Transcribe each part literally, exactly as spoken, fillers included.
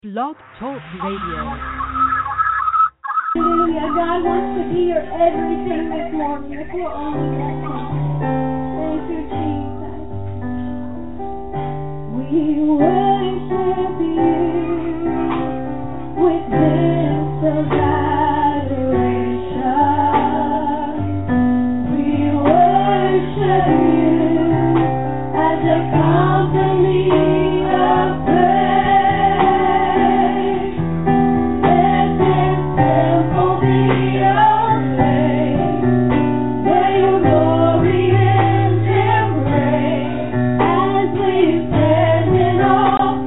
Blog Talk Radio. Hallelujah. God wants to be your everything this morning. If we'll only let Him. Thank you, Jesus. We worship You with this of adoration. We worship You as a company of praise. Glory and embrace as we stand in awe.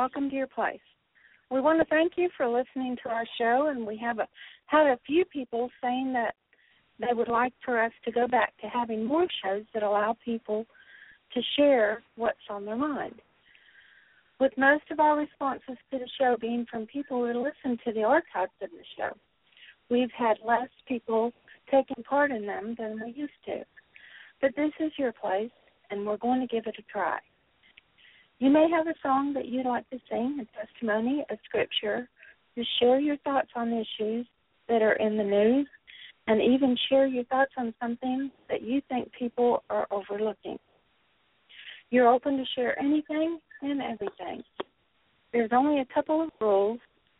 welcome to your place. We want to thank you for listening to our show, and we have a, had a few people saying that they would like for us to go back to having more shows that allow people to share what's on their mind. With most of our responses to the show being from people who listen to the archives of the show, we've had less people taking part in them than we used to. But this is your place, and we're going to give it a try. You may have a song that you'd like to sing, a testimony, a scripture, to share your thoughts on issues that are in the news, and even share your thoughts on something that you think people are overlooking. You're open to share anything and everything. There's only a couple of rules.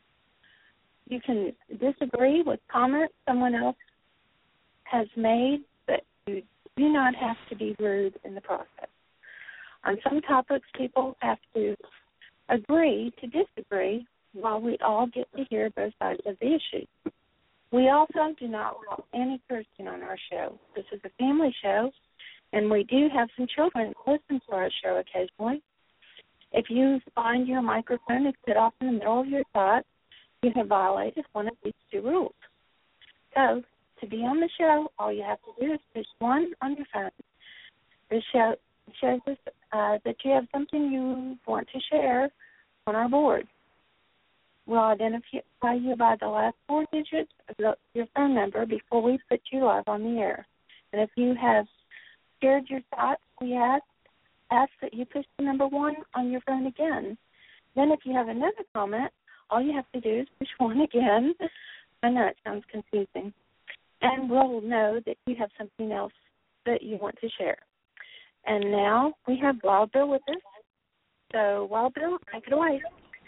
You can disagree with comments someone else has made, but you do not have to be rude in the process. On some topics, people have to agree to disagree while we all get to hear both sides of the issue. We also do not allow any cursing on our show. This is a family show, and we do have some children who listen to our show occasionally. If you find your microphone is cut off in the middle of your thought, you have violated one of these two rules. So, to be on the show, all you have to do is push one on your phone. This show shows us uh, that you have something you want to share on our board. We'll identify you by the last four digits of the, your phone number before we put you live on the air. And if you have shared your thoughts, we ask, ask that you push the number one on your phone again. Then if you have another comment, all you have to do is push one again. I know it sounds confusing. And we'll know that you have something else that you want to share. And now we have Wild Bill with us. So, Wild Bill, take it away.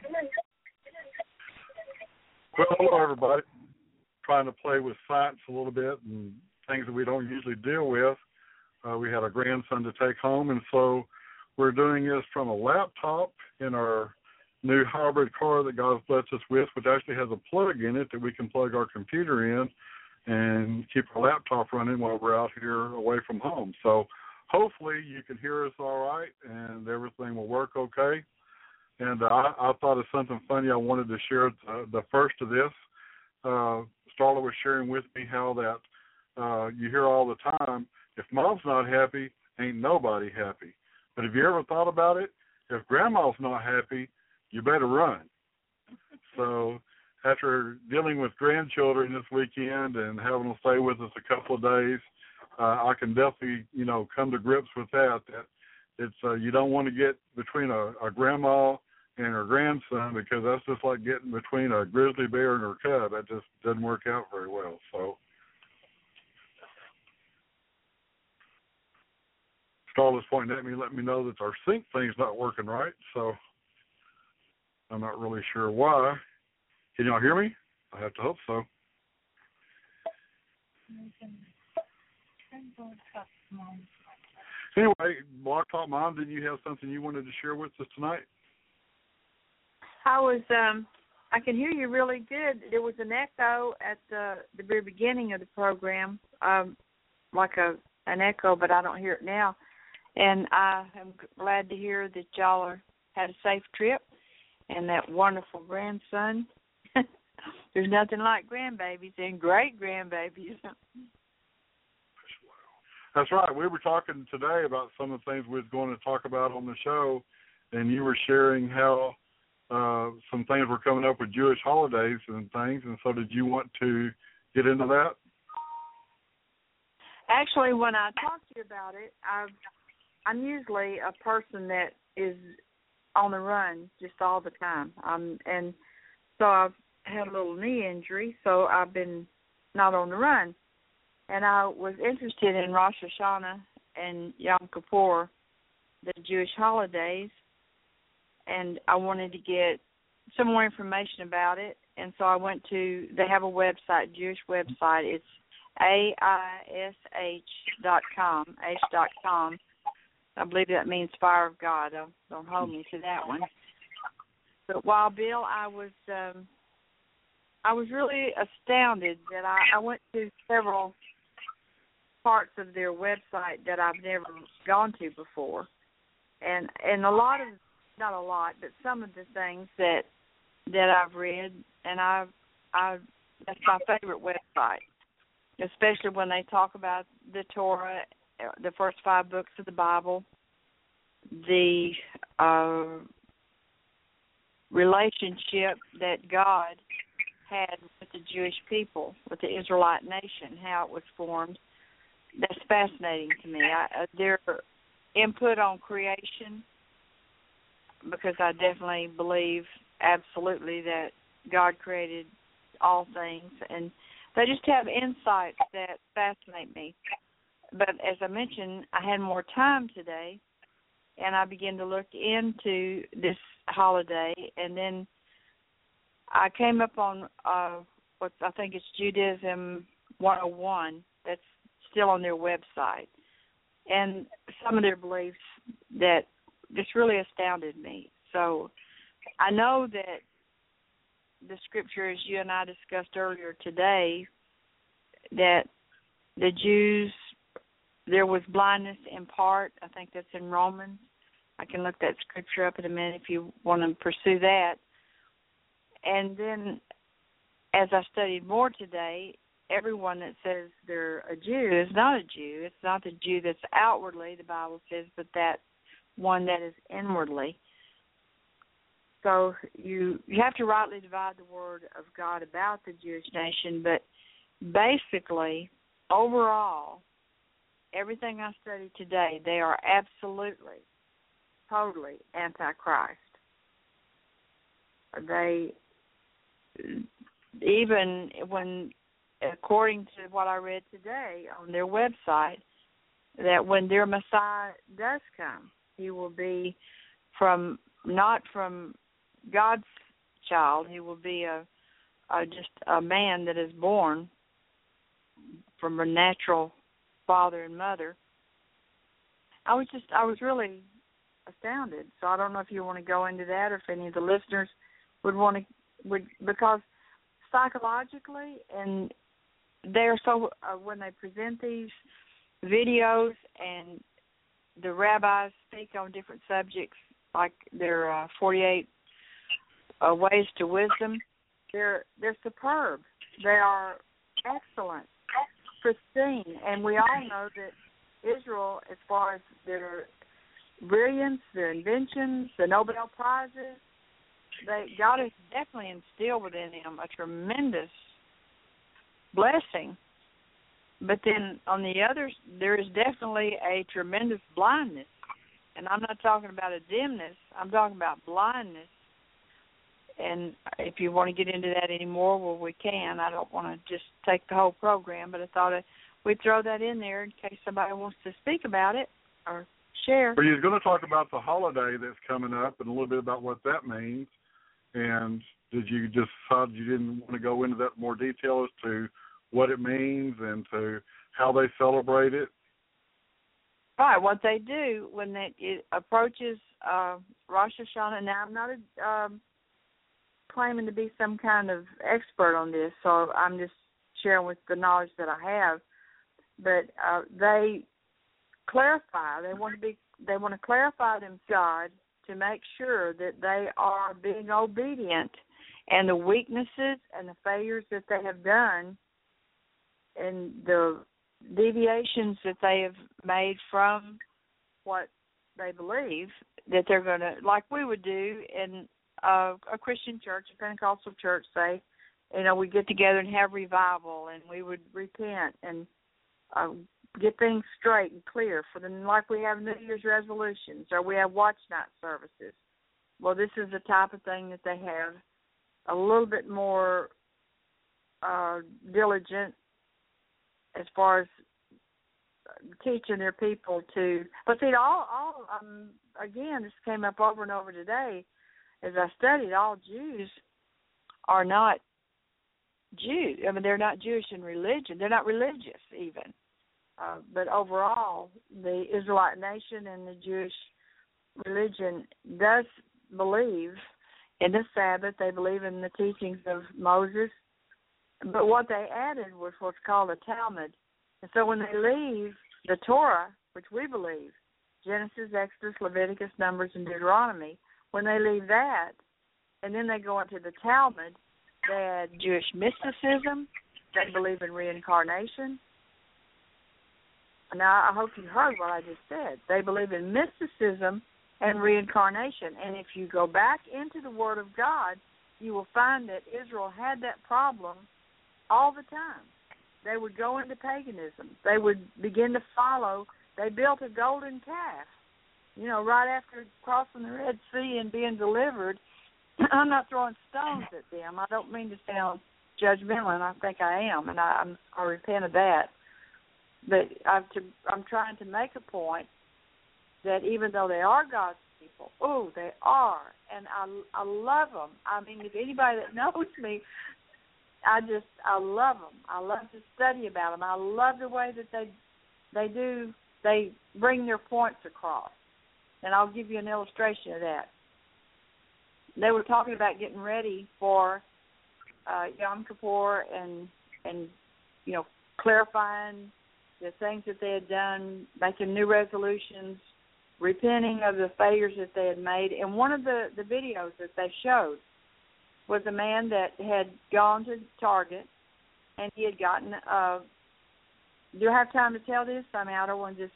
Well, hello, everybody. Trying to play with science a little bit and things that we don't usually deal with. Uh, we had a grandson to take home, and so we're doing this from a laptop in our new hybrid car that God blessed us with, which actually has a plug in it that we can plug our computer in and keep our laptop running while we're out here away from home. So hopefully you can hear us all right and everything will work okay. And uh, I, I thought of something funny I wanted to share the, the first of this. Uh, Starla was sharing with me how that uh, you hear all the time, if mom's not happy, ain't nobody happy. But have you ever thought about it? If grandma's not happy, you better run. So after dealing with grandchildren this weekend and having them stay with us a couple of days, uh, I can definitely, you know, come to grips with that, that it's uh, you don't want to get between a, a grandma and her grandson, because that's just like getting between a grizzly bear and her cub. That just doesn't work out very well. So Starla's pointing at me, letting me know that our sync thing's not working right. So I'm not really sure why. Can y'all hear me? I have to hope so. Anyway, Blog Talk Mom, did you have something you wanted to share with us tonight? I was, um, I can hear you really good. There was an echo at the, the very beginning of the program, um, like a an echo, but I don't hear it now. And I am glad to hear that y'all are, had a safe trip and that wonderful grandson. There's nothing like grandbabies and great-grandbabies. That's right. We were talking today about some of the things we were going to talk about on the show, and you were sharing how uh, some things were coming up with Jewish holidays and things, and so did you want to get into that? Actually, when I talk to you about it, I've, I'm usually a person that is on the run just all the time. Um, and so I've had a little knee injury, so I've been not on the run. And I was interested in Rosh Hashanah and Yom Kippur, the Jewish holidays, and I wanted to get some more information about it. And so I went to, they have a website, Jewish website. It's A I S H dot com, H dot com. I believe that means fire of God. Don't, don't hold me to that one. But while Bill, I was um, I was really astounded that I, I went to several parts of their website that I've never gone to before, and and a lot of not a lot, but some of the things that that I've read, and I've I that's my favorite website, especially when they talk about the Torah, the first five books of the Bible, the uh, relationship that God had with the Jewish people, with the Israelite nation, how it was formed. That's fascinating to me. I, uh, their input on creation, because I definitely believe absolutely that God created all things, and they just have insights that fascinate me. But as I mentioned, I had more time today, and I began to look into this holiday, and then I came up on uh, what I think is Judaism one oh one. That's still on their website, and some of their beliefs that just really astounded me. So I know that the scripture, as you and I discussed earlier today, that the Jews, there was blindness in part. I think that's in Romans. I can look that scripture up in a minute if you want to pursue that. And then as I studied more today, everyone that says they're a Jew is not a Jew. It's not the Jew that's outwardly, the Bible says, but that one that is inwardly. So you you have to rightly divide the word of God about the Jewish nation, but basically, overall, everything I studied today, they are absolutely, totally anti-Christ. They, even when, according to what I read today on their website, that when their Messiah does come, he will be from, not from God's child, he will be a, a just a man that is born from a natural father and mother. I was just, I was really astounded. So I don't know if you want to go into that, or if any of the listeners would want to, would, because psychologically, and they're so, uh, when they present these videos and the rabbis speak on different subjects, like their uh, forty-eight uh, ways to wisdom, they're they're superb. They are excellent, pristine, and we all know that Israel, as far as their brilliance, their inventions, the Nobel Prizes, they God has definitely instilled within them a tremendous blessing. But then on the others, there is definitely a tremendous blindness. And I'm not talking about a dimness. I'm talking about blindness. And if you want to get into that anymore, well, we can. I don't want to just take the whole program, but I thought we'd throw that in there in case somebody wants to speak about it or share. Well, you're going to talk about the holiday that's coming up and a little bit about what that means. And did you just decide you didn't want to go into that more detail as to what it means and to how they celebrate it? Right, what they do when they, it approaches uh, Rosh Hashanah. Now, I'm not a, um, claiming to be some kind of expert on this, so I'm just sharing with the knowledge that I have. But uh, they clarify. They want to be. They want to clarify them, God, to make sure that they are being obedient, and the weaknesses and the failures that they have done, and the deviations that they have made from what they believe, that they're going to, like we would do in uh, a Christian church, a Pentecostal church, say, you know, we get together and have revival, and we would repent and uh, get things straight and clear for them, like we have New Year's resolutions, or we have watch night services. Well, this is the type of thing that they have a little bit more uh, diligent as far as teaching their people to. But see, all, all um, again, this came up over and over today as I studied. All Jews are not Jews. I mean, they're not Jewish in religion. They're not religious even. Uh, but overall, the Israelite nation and the Jewish religion does believe in the Sabbath. They believe in the teachings of Moses. But what they added was what's called a Talmud. And so when they leave the Torah, which we believe, Genesis, Exodus, Leviticus, Numbers, and Deuteronomy, when they leave that, and then they go into the Talmud, they had Jewish mysticism. They believe in reincarnation. Now, I hope you heard what I just said. They believe in mysticism and reincarnation. And if you go back into the Word of God, you will find that Israel had that problem all the time. They would go into paganism. They would begin to follow. They built a golden calf, you know, right after crossing the Red Sea and being delivered. I'm not throwing stones at them. I don't mean to sound judgmental, and I think I am, and I, I'm, I repent of that. But I'm, to, I'm trying to make a point that even though they are God's people, oh, they are, and I, I love them. I mean, if anybody that knows me, I just, I love them. I love to study about them. I love the way that they, they do, they bring their points across. And I'll give you an illustration of that. They were talking about getting ready for uh, Yom Kippur and, and, you know, clarifying the things that they had done, making new resolutions, repenting of the failures that they had made. And one of the, the videos that they showed was a man that had gone to Target, and he had gotten uh do I have time to tell this? I mean, I don't want to just...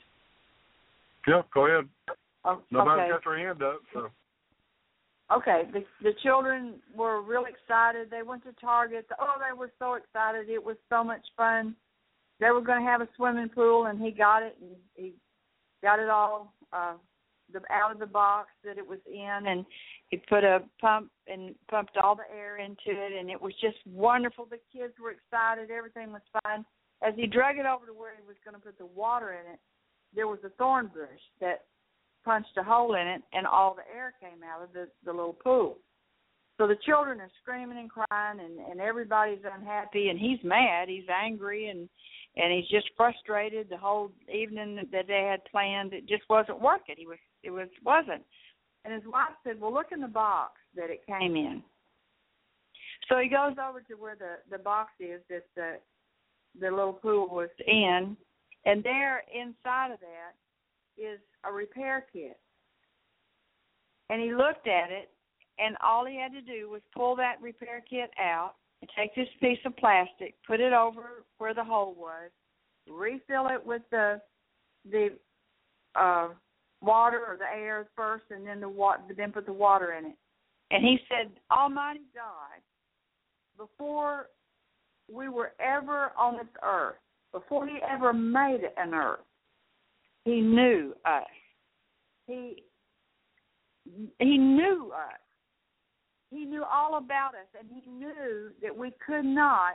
Yeah, go ahead. Oh, Nobody's okay. got their hand up, so... Okay, the, the children were real excited. They went to Target. Oh, they were so excited. It was so much fun. They were going to have a swimming pool, and he got it, and he got it all uh, the, out of the box that it was in, and he put a pump and pumped all the air into it, and it was just wonderful. The kids were excited. Everything was fine. As he drug it over to where he was going to put the water in it, there was a thorn bush that punched a hole in it, and all the air came out of the, the little pool. So the children are screaming and crying, and, and everybody's unhappy, and he's mad. He's angry, and, and he's just frustrated. The whole evening that they had planned, it just wasn't working. He was, it was, wasn't. And his wife said, well, look in the box that it came in. So he goes over to where the, the box is that the, the little pool was in, and there inside of that is a repair kit. And he looked at it, and all he had to do was pull that repair kit out and take this piece of plastic, put it over where the hole was, refill it with the the uh, water or the air first, and then the water, then put the water in it. And he said, Almighty God, before we were ever on this earth, before he ever made an earth, he knew us. He he knew us. He knew all about us, and he knew that we could not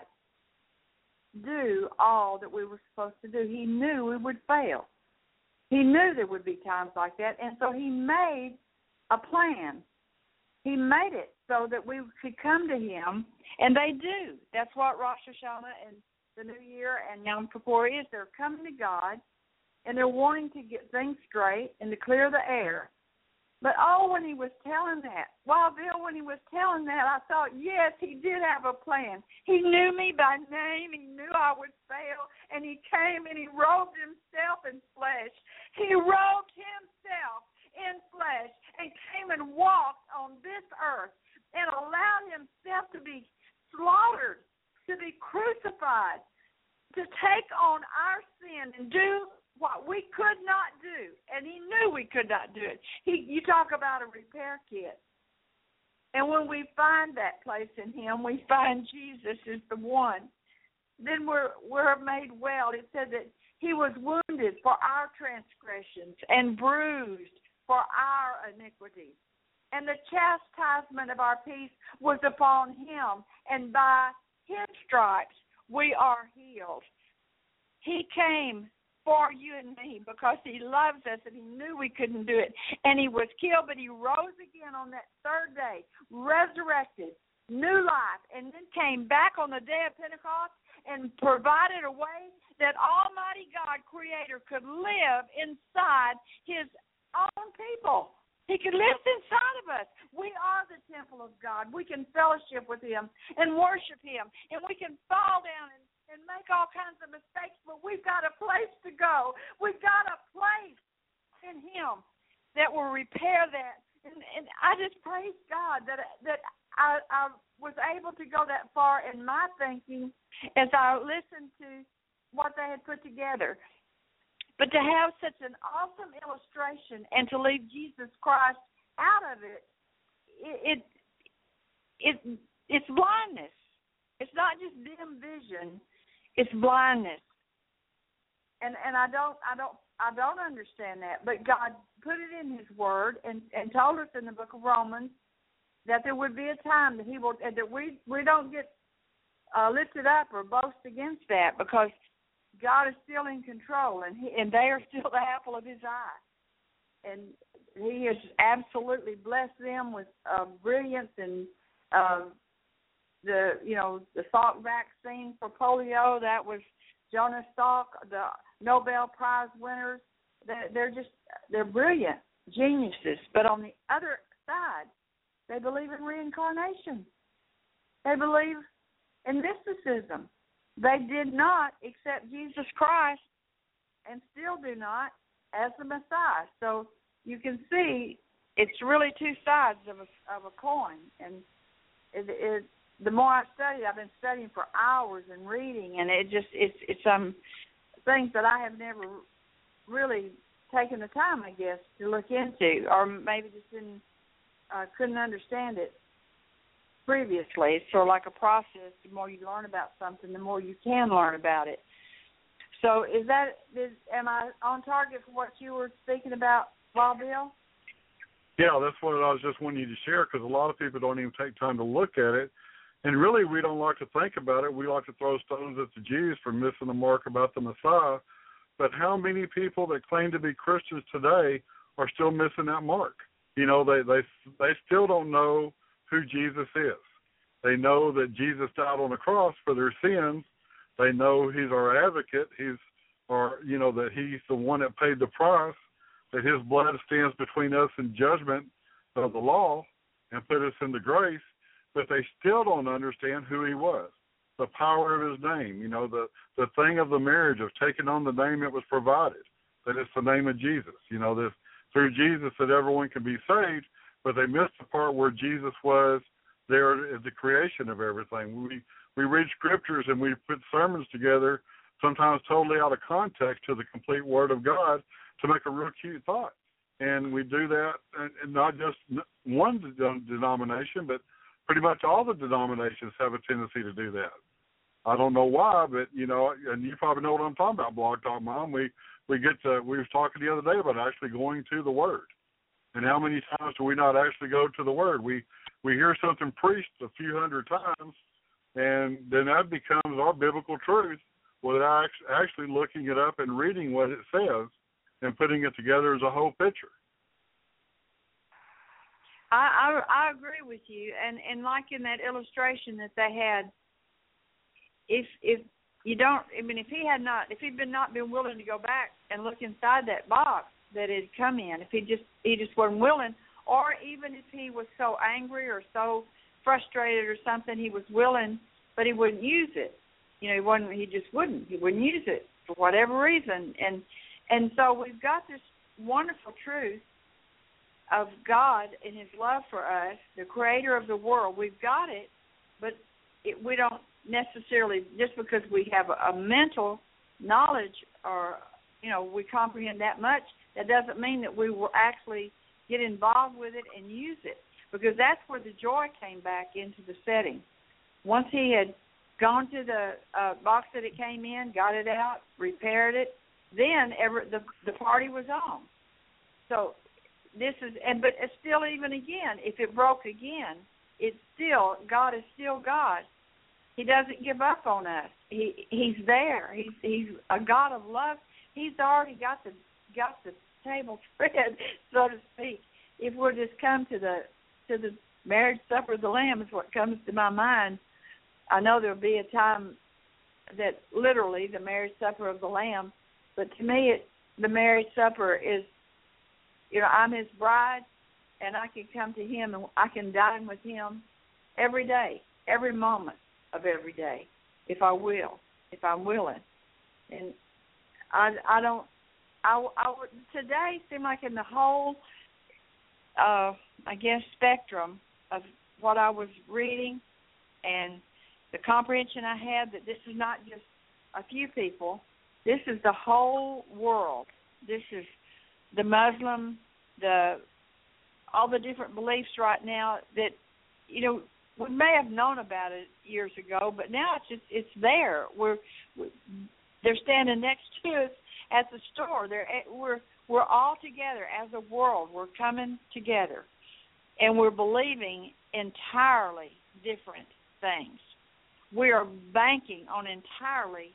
do all that we were supposed to do. He knew we would fail. He knew there would be times like that, and so he made a plan. He made it so that we could come to him, and they do. That's what Rosh Hashanah and the New Year and Yom Kippur is. They're coming to God, and they're wanting to get things straight and to clear the air. But, oh, when he was telling that, Wild Bill, when he was telling that, I thought, yes, he did have a plan. He knew me by name. He knew I would fail. And he came and he robed himself in flesh. He robed himself in flesh and came and walked on this earth and allowed himself to be slaughtered, to be crucified, to take on our sin and do what we could not do, and he knew we could not do it. He, you talk about a repair kit, and when we find that place in him, we find Jesus is the one. Then we're we're made well. It said that he was wounded for our transgressions and bruised for our iniquities, and the chastisement of our peace was upon him, and by his stripes we are healed. He came for you and me because he loves us, and he knew we couldn't do it. And he was killed, but he rose again on that third day, resurrected, new life, and then came back on the day of Pentecost and provided a way that Almighty God, Creator, could live inside his own people. He could live inside of us. We are the temple of God. We can fellowship with him and worship him, and we can fall down and and make all kinds of mistakes, but we've got a place to go. We've got a place in him that will repair that and and, and I just praise God that that I, I was able to go that far in my thinking as I listened to what they had put together. But to have such an awesome illustration and to leave Jesus Christ out of it, it, it, it it's blindness. It's not just dim vision; it's blindness. And and I don't I don't I don't understand that. But God put it in His Word and, and told us in the Book of Romans that there would be a time that He will and that we we don't get uh, lifted up or boast against that, because God is still in control, and he, and they are still the apple of His eye, and He has absolutely blessed them with uh, brilliance and uh, the you know the Salk vaccine for polio. That was Jonas Salk, the Nobel Prize winners. They're, they're just they're brilliant geniuses. But on the other side, they believe in reincarnation. They believe in mysticism. They did not accept Jesus Christ and still do not as the Messiah. So you can see it's really two sides of a, of a coin. And it, it, the more I study, I've been studying for hours and reading, and it just it's it's some things that I have never really taken the time, I guess, to look into, or maybe just didn't uh, couldn't understand it previously. It's sort of like a process. The more you learn about something, the more you can learn about it. So is that, is, am I on target for what you were speaking about, Bob Bill? Yeah, that's what I was just wanting you to share, because a lot of people don't even take time to look at it. And really, we don't like to think about it. We like to throw stones at the Jews for missing the mark about the Messiah. But how many people that claim to be Christians today are still missing that mark? You know, they they they still don't know who Jesus is. They know that Jesus died on the cross for their sins. They know He's our advocate. He's, or you know, that He's the one that paid the price. That His blood stands between us and judgment of the law and put us into grace. But they still don't understand who He was, the power of His name. You know, the the thing of the marriage of taking on the name that was provided. That it's the name of Jesus. You know, that through Jesus that everyone can be saved. But they missed the part where Jesus was there at the creation of everything. We we read scriptures and we put sermons together, sometimes totally out of context, to the complete Word of God to make a real cute thought. And we do that, and not just one denomination, but pretty much all the denominations have a tendency to do that. I don't know why, but, you know, and you probably know what I'm talking about, Blog Talk Mom. We, we get to, we were talking the other day about actually going to the Word. And how many times do we not actually go to the Word? We we hear something preached a few hundred times, and then that becomes our biblical truth without actually looking it up and reading what it says and putting it together as a whole picture. I, I I agree with you, and and like in that illustration that they had, if if you don't, I mean, if he had not, if he'd been not been willing to go back and look inside that box that had come in, if he just he just wasn't willing, or even if he was so angry or so frustrated or something, he was willing, but he wouldn't use it. You know, he wouldn't. He just wouldn't. He wouldn't use it for whatever reason, and and so we've got this wonderful truth of God and His love for us, the Creator of the world. We've got it, but it, we don't necessarily, just because we have a, a mental knowledge or, you know, we comprehend that much, that doesn't mean that we will actually get involved with it and use it, because that's where the joy came back into the setting. Once he had gone to the uh, box that it came in, got it out, repaired it, then every, the, the party was on. So this is, and but it's still, even again, if it broke again, it's still, God is still God. He doesn't give up on us. He He's there. He's He's a God of love. He's already got the got the table spread, so to speak. If we'll just come to the to the marriage supper of the Lamb is what comes to my mind. I know there'll be a time that literally the marriage supper of the Lamb, but to me, it, the marriage supper is, you know, I'm His bride, and I can come to Him and I can dine with Him every day, every moment of every day, if I will, if I'm willing. And I, I don't, I, I would, today seemed like in the whole, uh, I guess, spectrum of what I was reading and the comprehension I had that this is not just a few people. This is the whole world. This is the Muslim, the all the different beliefs right now that, you know, we may have known about it years ago, but now it's just, it's there. We're, we're they're standing next to us at the store. They're we're we're all together as a world. We're coming together, and we're believing entirely different things. We are banking on entirely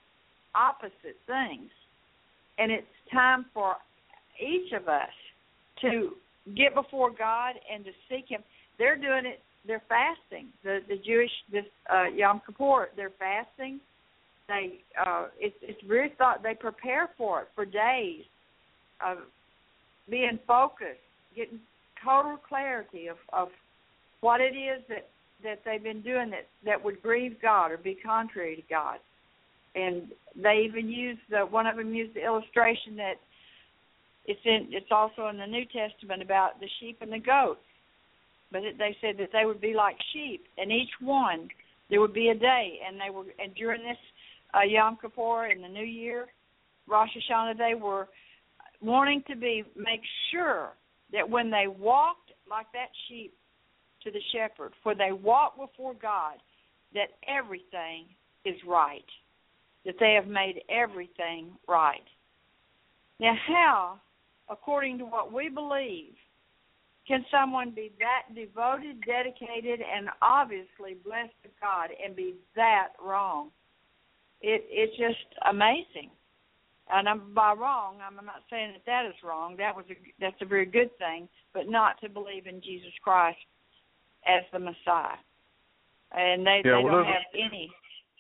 opposite things, and it's time for each of us to get before God and to seek Him. They're doing it. They're fasting. The the Jewish this uh, Yom Kippur. They're fasting. They uh, it's it's really thought they prepare for it for days of being focused, getting total clarity of, of what it is that, that they've been doing that, that would grieve God or be contrary to God. And they even use the one of them used the illustration that it's in it's also in the New Testament about the sheep and the goats. But it, they said that they would be like sheep, and each one there would be a day, and they were and during this uh, Yom Kippur and the New Year, Rosh Hashanah, they were wanting to be make sure that when they walked like that sheep to the shepherd, for they walk before God, that everything is right, that they have made everything right. Now, how, according to what we believe, can someone be that devoted, dedicated, and obviously blessed of God and be that wrong? It, it's just amazing. And I'm, by wrong, I'm not saying that that is wrong. That was a, that's a very good thing, but not to believe in Jesus Christ as the Messiah. And they, yeah, they well, don't have any.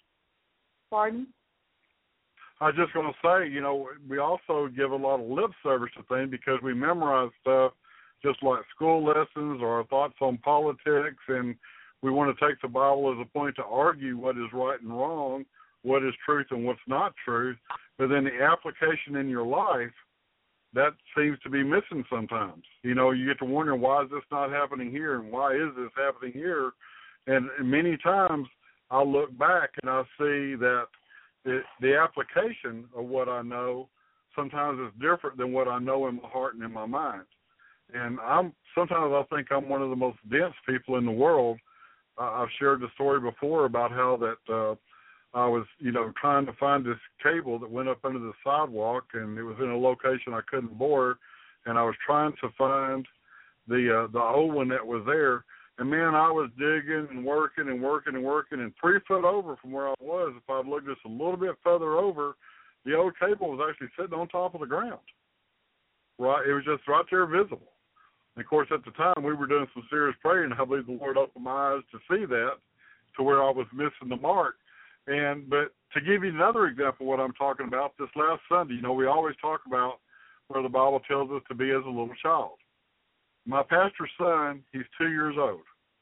Pardon? I was just going to say, you know, we also give a lot of lip service to things because we memorize stuff just like school lessons or our thoughts on politics, and we want to take the Bible as a point to argue what is right and wrong, what is truth and what's not truth. But then the application in your life, that seems to be missing sometimes. You know, you get to wonder, why is this not happening here, and why is this happening here? And many times I look back and I see that the, the application of what I know sometimes is different than what I know in my heart and in my mind. And I'm sometimes I think I'm one of the most dense people in the world. Uh, I've shared the story before about how that uh, I was, you know, trying to find this cable that went up under the sidewalk, and it was in a location I couldn't board, and I was trying to find the uh, the old one that was there. And, man, I was digging and working and working and working, and three foot over from where I was, if I'd looked just a little bit further over, the old cable was actually sitting on top of the ground. Right, it was just right there visible. And, of course, at the time, we were doing some serious praying. I believe the Lord opened my eyes to see that, to where I was missing the mark. And but to give you another example of what I'm talking about, this last Sunday, you know, we always talk about where the Bible tells us to be as a little child. My pastor's son, he's two years old.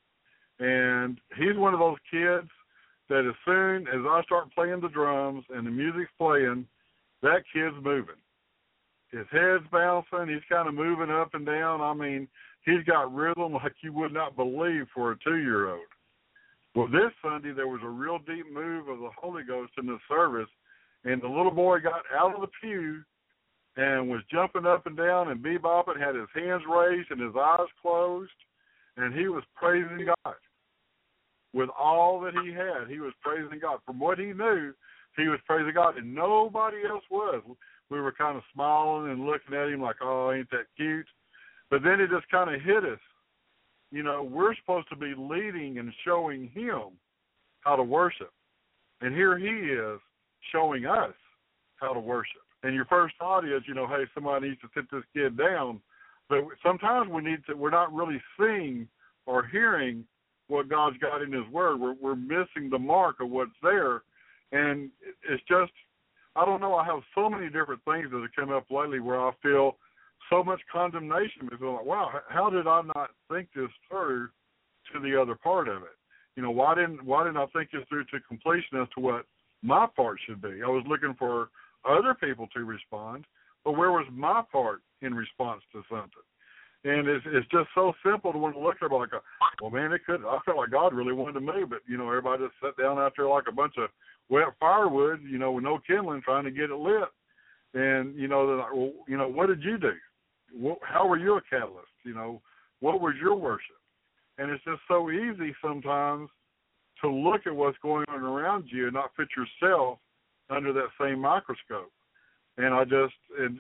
And he's one of those kids that as soon as I start playing the drums and the music's playing, that kid's moving. His head's bouncing. He's kind of moving up and down. I mean, he's got rhythm like you would not believe for a two-year-old. Well, this Sunday there was a real deep move of the Holy Ghost in the service, and the little boy got out of the pew and was jumping up and down and bebopping, had his hands raised and his eyes closed, and he was praising God. With all that he had, he was praising God. From what he knew, he was praising God, and nobody else was. We were kind of smiling and looking at him like, oh, ain't that cute? But then it just kind of hit us. You know, we're supposed to be leading and showing him how to worship. And here he is showing us how to worship. And your first thought is, you know, hey, somebody needs to sit this kid down. But sometimes we need to, we're not really seeing or hearing what God's got in his word. We're, we're missing the mark of what's there. And it's just, I don't know, I have so many different things that have come up lately where I feel so much condemnation because I'm like, wow, how did I not think this through to the other part of it? You know, why didn't why didn't I think this through to completion as to what my part should be? I was looking for other people to respond, but where was my part in response to something? And it's it's just so simple to want to look at it like, well, man, it could. I felt like God really wanted to move, but you know, everybody just sat down out there like a bunch of wet firewood, you know, with no kindling, trying to get it lit. And you know, they're like, well, you know, what did you do? What, how were you a catalyst? You know, what was your worship? And it's just so easy sometimes to look at what's going on around you and not fit yourself under that same microscope. And I just, and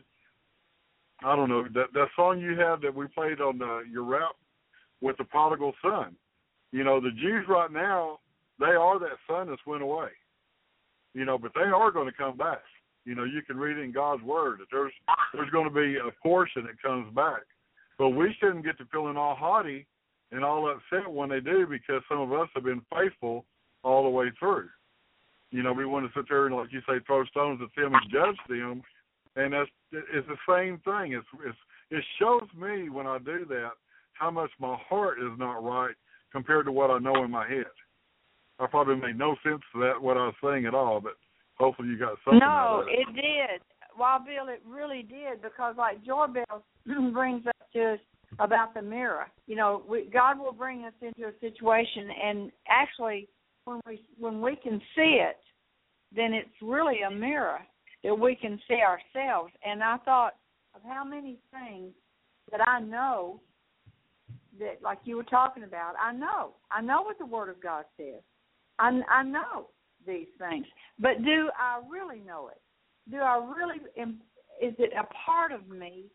I don't know, that, that song you had that we played on the, your rap with the prodigal son, you know, the Jews right now, they are that son that's went away, you know, but they are going to come back. You know, you can read it in God's word that there's, there's going to be a portion that comes back. But we shouldn't get to feeling all haughty and all upset when they do, because some of us have been faithful all the way through. You know, we want to sit there and, like you say, throw stones at them and judge them, and that's it's the same thing. It's, it's it shows me when I do that how much my heart is not right compared to what I know in my head. I probably made no sense to that what I was saying at all, but hopefully you got something out No, of it. it did. Wild Bill, it really did, because like Joy Bell brings up to us about the mirror. You know, we, God will bring us into a situation, and actually when we when we can see it, then it's really a mirror that we can see ourselves. And I thought of how many things that I know that, like you were talking about, I know. I know what the Word of God says. I, I know these things. But do I really know it? Do I really, is it a part of me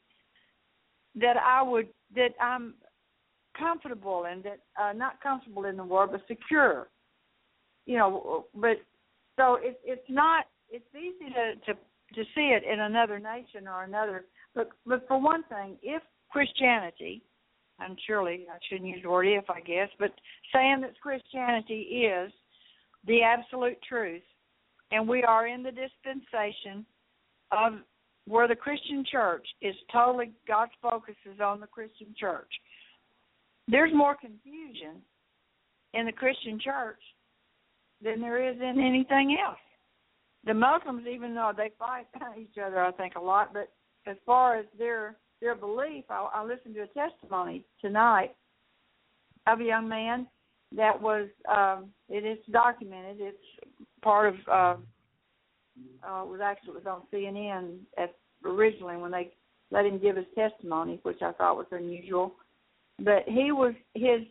that I would, that I'm comfortable in, that, uh, not comfortable in the word, but secure? You know, but, so it, it's not, it's easy to, to, to see it in another nation or another, but, but for one thing, if Christianity, and surely I shouldn't use the word if, I guess, but saying that Christianity is the absolute truth, and we are in the dispensation of where the Christian church is totally, God's focus is on the Christian church. There's more confusion in the Christian church than there is in anything else. The Muslims, even though they fight each other, I think, a lot, but as far as their their belief, I, I listened to a testimony tonight of a young man that was, um, it is documented, it's part of, uh, uh, it was actually it was on C N N at, originally when they let him give his testimony, which I thought was unusual. But he was, his,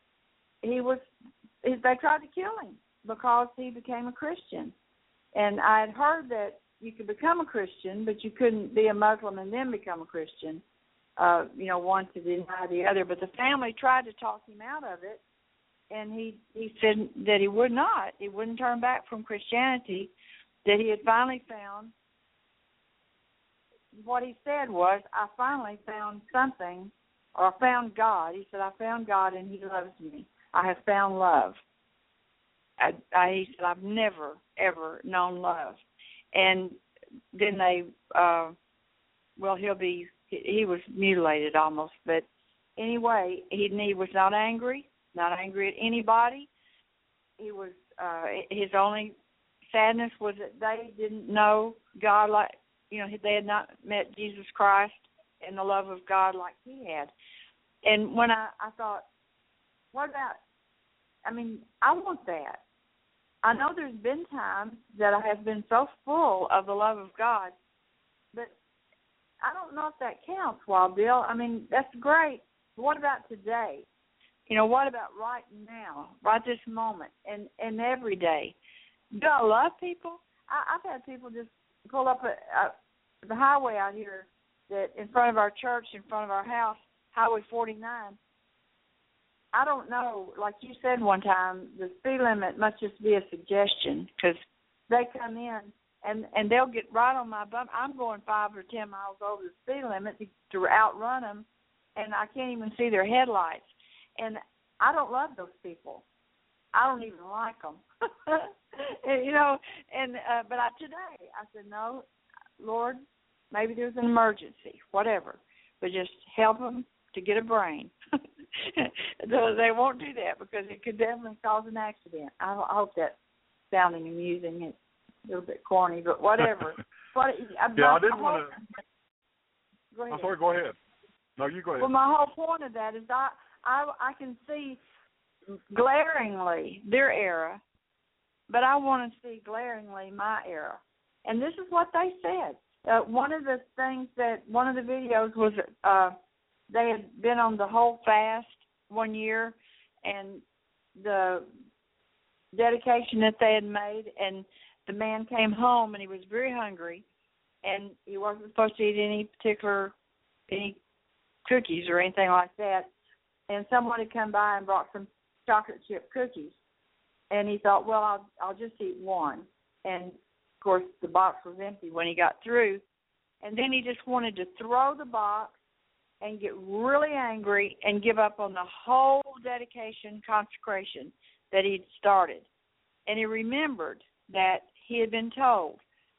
he was, his, they tried to kill him because he became a Christian. And I had heard that you could become a Christian, but you couldn't be a Muslim and then become a Christian, uh, you know, one to deny the other. But the family tried to talk him out of it, and he, he said that he would not. He wouldn't turn back from Christianity, that he had finally found, what he said was, I finally found something, or I found God. He said, I found God and he loves me. I have found love. I, I, he said, I've never, ever known love. And then they, uh, well, he'll be, he, he was mutilated almost. But anyway, he, he was not angry, not angry at anybody. He was, uh, his only sadness was that they didn't know God like, you know, they had not met Jesus Christ and the love of God like he had. And when I, I thought, what about, I mean, I want that. I know there's been times that I have been so full of the love of God, but I don't know if that counts, Wild Bill. I mean, that's great. What about today? You know, what about right now, right this moment, and, and every day? Do I love people? I, I've had people just pull up at, at the highway out here that in front of our church, in front of our house, Highway forty-nine. I don't know, like you said one time, the speed limit must just be a suggestion, because they come in and, and they'll get right on my bump. I'm going five or ten miles over the speed limit to, to outrun them, and I can't even see their headlights. And I don't love those people. I don't even like them. and, you know, and uh, but I, today I said, no, Lord, maybe there's an emergency, whatever, but just help them to get a brain. So they won't do that because it could definitely cause an accident. I, I hope that's sounding amusing. It's a little bit corny, but whatever. What, yeah, I didn't want to. Go ahead. I'm sorry, go ahead. No, you go ahead. Well, my whole point of that is I, I, I can see glaringly their era, but I want to see glaringly my era. And this is what they said. Uh, one of the things that, one of the videos was uh, they had been on the whole fast one year, and the dedication that they had made, and the man came home, and he was very hungry, and he wasn't supposed to eat any particular, any cookies or anything like that, and someone had come by and brought some chocolate chip cookies, and he thought, well, I'll, I'll just eat one, and of course the box was empty when he got through, and then he just wanted to throw the box and get really angry and give up on the whole dedication, consecration that he'd started. And he remembered that he had been told,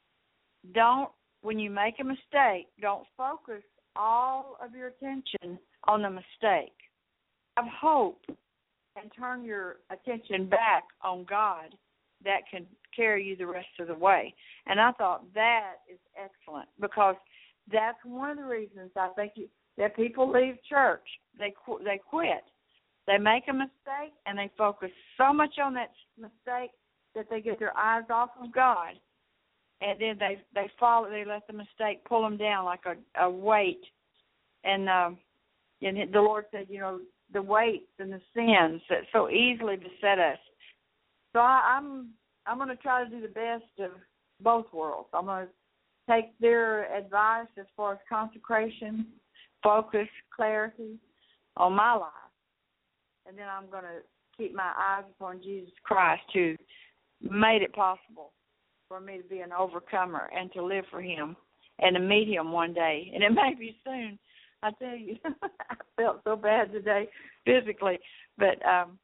don't, when you make a mistake, don't focus all of your attention on the mistake. Have hope and turn your attention back on God that can carry you the rest of the way. And I thought that is excellent, because that's one of the reasons I think you, that people leave church. They qu- they quit. They make a mistake, and they focus so much on that mistake that they get their eyes off of God, and then they they follow. They let the mistake pull them down like a, a weight. And um, and the Lord said, you know, the weights and the sins that so easily beset us. So I, I'm I'm going to try to do the best of both worlds. I'm going to take their advice as far as consecration, focus, clarity on my life. And then I'm going to keep my eyes upon Jesus Christ, who made it possible for me to be an overcomer and to live for him and to meet him one day. And it may be soon. I tell you, I felt so bad today physically. But um,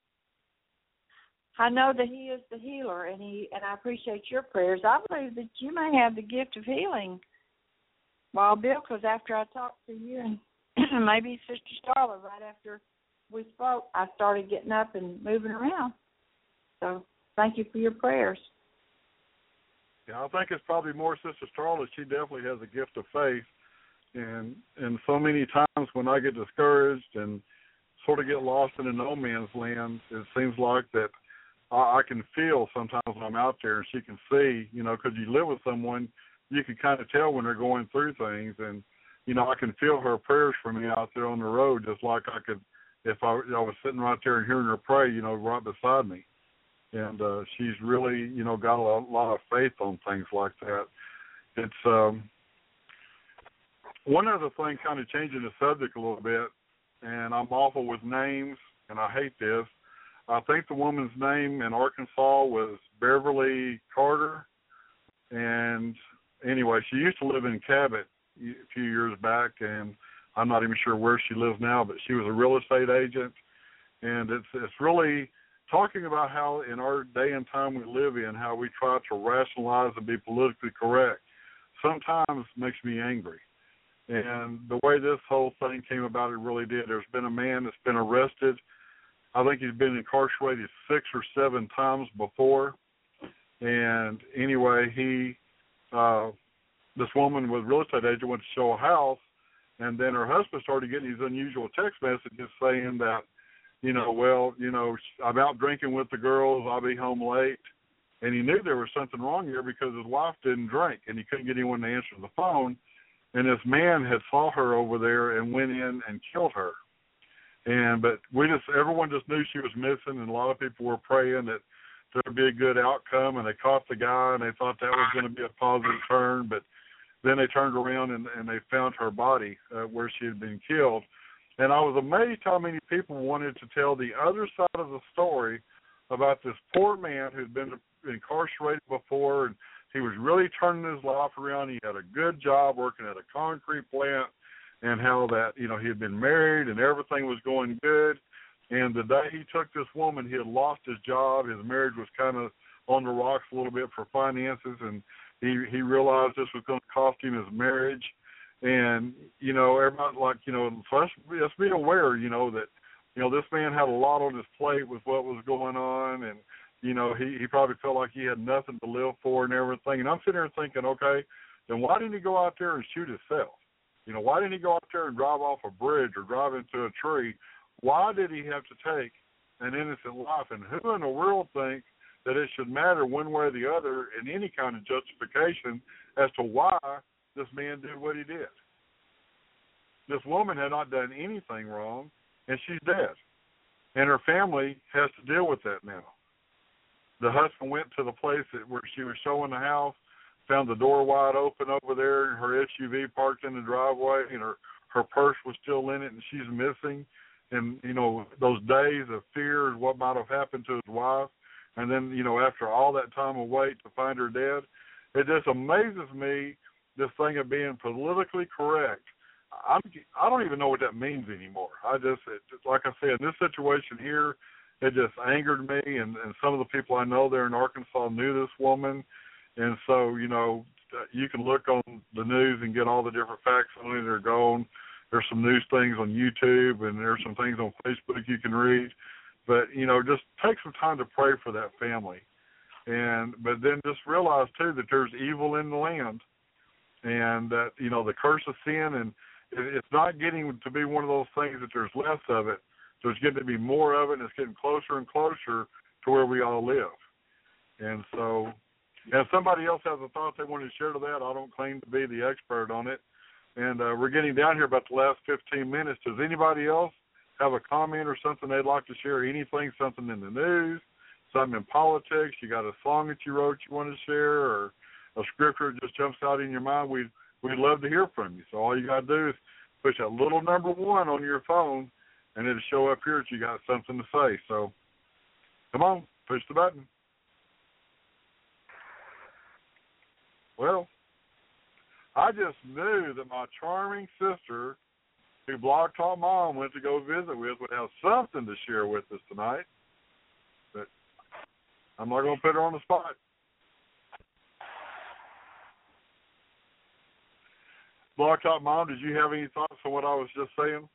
I know that he is the healer, and he and I appreciate your prayers. I believe that you may have the gift of healing, Wild Bill, because after I talked to you and maybe Sister Starla right after we spoke, I started getting up and moving around. So thank you for your prayers. Yeah, I think it's probably more Sister Starla. She definitely has a gift of faith. And and so many times when I get discouraged and sort of get lost in a no man's land, it seems like that I, I can feel sometimes when I'm out there, and she can see, you know, because you live with someone, you can kind of tell when they're going through things. And, you know, I can feel her prayers for me out there on the road, just like I could if I, you know, I was sitting right there and hearing her pray, you know, right beside me. And uh, she's really, you know, got a lot, lot of faith on things like that. It's um, one other thing, kind of changing the subject a little bit, and I'm awful with names, and I hate this. I think the woman's name in Arkansas was Beverly Carter. And anyway, she used to live in Cabot a few years back, and I'm not even sure where she lives now, but she was a real estate agent. And it's it's really talking about how in our day and time we live in, how we try to rationalize and be politically correct, sometimes makes me angry. And the way this whole thing came about, it really did. There's been a man that's been arrested. I think he's been incarcerated six or seven times before. And anyway, he, uh, this woman with a real estate agent went to show a house, and then her husband started getting these unusual text messages saying that, you know, well, you know, I'm out drinking with the girls, I'll be home late. And he knew there was something wrong here because his wife didn't drink, and he couldn't get anyone to answer the phone. And this man had saw her over there and went in and killed her. And but we just everyone just knew she was missing, and a lot of people were praying that there would be a good outcome. And they caught the guy, and they thought that was going to be a positive turn. But then they turned around and, and they found her body uh, where she had been killed. And I was amazed how many people wanted to tell the other side of the story about this poor man who'd been incarcerated before, and he was really turning his life around. He had a good job working at a concrete plant, and how that, you know, he had been married and everything was going good. And the day he took this woman, he had lost his job. His marriage was kind of on the rocks a little bit for finances, and he, he realized this was going to cost him his marriage. And, you know, everybody, like, you know, so let's, let's be aware, you know, that, you know, this man had a lot on his plate with what was going on, and, you know, he, he probably felt like he had nothing to live for and everything. And I'm sitting there thinking, okay, then why didn't he go out there and shoot himself? You know, why didn't he go out there and drive off a bridge or drive into a tree? Why did he have to take an innocent life? And who in the world thinks that it should matter one way or the other in any kind of justification as to why this man did what he did? This woman had not done anything wrong, and she's dead. And her family has to deal with that now. The husband went to the place that, where she was showing the house, found the door wide open over there, and her S U V parked in the driveway, and her, her purse was still in it, and she's missing. And, you know, those days of fear of what might have happened to his wife, and then, you know, after all that time of wait to find her dead, it just amazes me, this thing of being politically correct. I'm, I don't even know what that means anymore. I just, it, like I said, in this situation here, it just angered me, and, and some of the people I know there in Arkansas knew this woman. And so, you know, you can look on the news and get all the different facts on it. They're gone. There's some news things on YouTube, and there's some things on Facebook you can read. But, you know, just take some time to pray for that family. And but then just realize, too, that there's evil in the land, and that, you know, the curse of sin, and it's not getting to be one of those things that there's less of it. There's getting to be more of it, and it's getting closer and closer to where we all live. And so, if somebody else has a thought they want to share to that, I don't claim to be the expert on it. And uh, we're getting down here about the last fifteen minutes. Does anybody else have a comment or something they'd like to share? Anything, something in the news, something in politics? You got a song that you wrote you want to share, or a scripture that just jumps out in your mind? We'd, we'd love to hear from you. So all you got to do is push that little number one on your phone, and it'll show up here that you got something to say. So come on, push the button. Well, I just knew that my charming sister, who Blog Talk Mom went to go visit with, would have something to share with us tonight. But I'm not going to put her on the spot. Blog Talk Mom, did you have any thoughts on what I was just saying?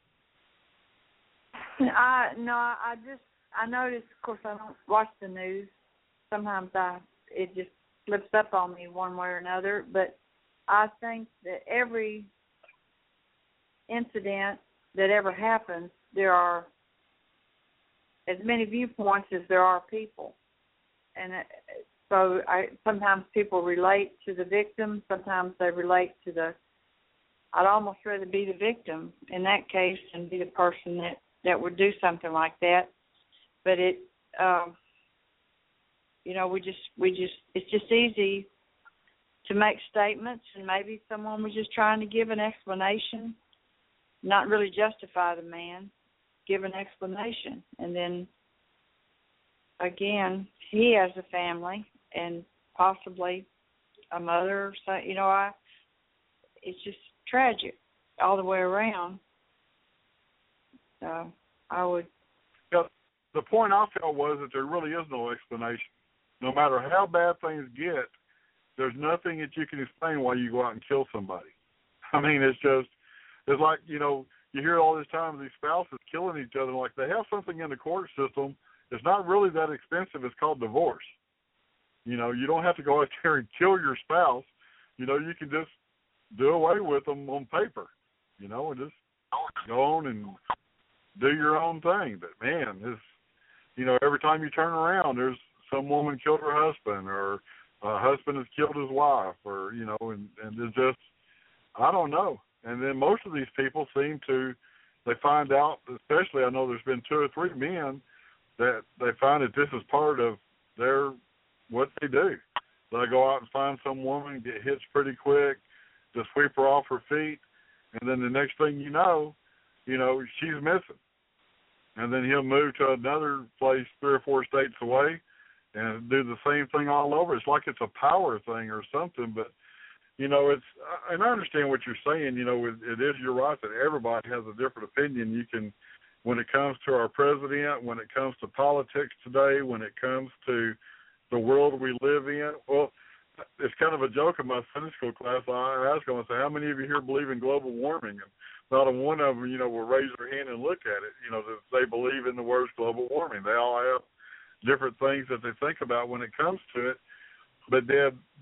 I no, I just I noticed. Of course, I don't watch the news. Sometimes I it just slips up on me one way or another. But I think that every incident that ever happens, there are as many viewpoints as there are people, and so I sometimes people relate to the victim. Sometimes they relate to the. I'd almost rather be the victim in that case than be the person that, that would do something like that. But it, um, you know, we just, we just, it's just easy to make statements, and maybe someone was just trying to give an explanation, not really justify the man, give an explanation. And then, again, he has a family and possibly a mother or something. You know, I, it's just tragic all the way around. So I would. Yeah, the point I felt was that there really is no explanation. No matter how bad things get, there's nothing that you can explain why you go out and kill somebody. I mean, it's just, it's like, you know, you hear all this time these spouses killing each other. Like, they have something in the court system. It's not really that expensive. It's called divorce. You know, you don't have to go out there and kill your spouse. You know, you can just do away with them on paper, you know, and just go on and do your own thing. But, man, this, you know, every time you turn around, there's some woman killed her husband, or a husband has killed his wife, or, you know, and, and it's just, I don't know. And then most of these people seem to, they find out, especially I know there's been two or three men that they find that this is part of their, what they do. They go out and find some woman, get hitched pretty quick, to sweep her off her feet, and then the next thing you know, you know, she's missing. And then he'll move to another place three or four states away and do the same thing all over. It's like it's a power thing or something, but, you know, it's, and I understand what you're saying, you know, it, it is, you're right, that everybody has a different opinion. You can, when it comes to our president, when it comes to politics today, when it comes to the world we live in, well, it's kind of a joke in my Sunday school class. I ask them, I say, how many of you here believe in global warming? And not a one of them, you know, will raise their hand and look at it, you know, that they believe in the words global warming. They all have different things that they think about when it comes to it. But, Dad,